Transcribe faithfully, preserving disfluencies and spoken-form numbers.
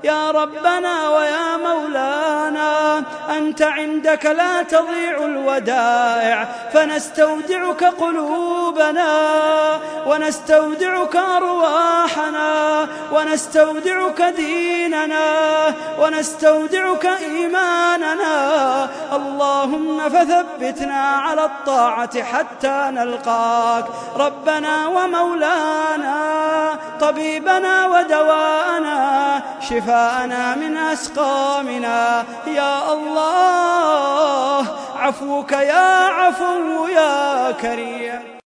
يا ربنا ويا مولانا، أنت عندك لا تضيع الودائع، فنستودعك قلوبنا ونستودعك أرواحنا ونستودعك ديننا ونستودعك إيماننا. اللهم فثبتنا على الطاعة حتى نلقاك، ربنا ومولانا، طبيبنا ودواءنا، شفاءنا من أسقامنا. يا الله، عفوك يا عفو يا كريم.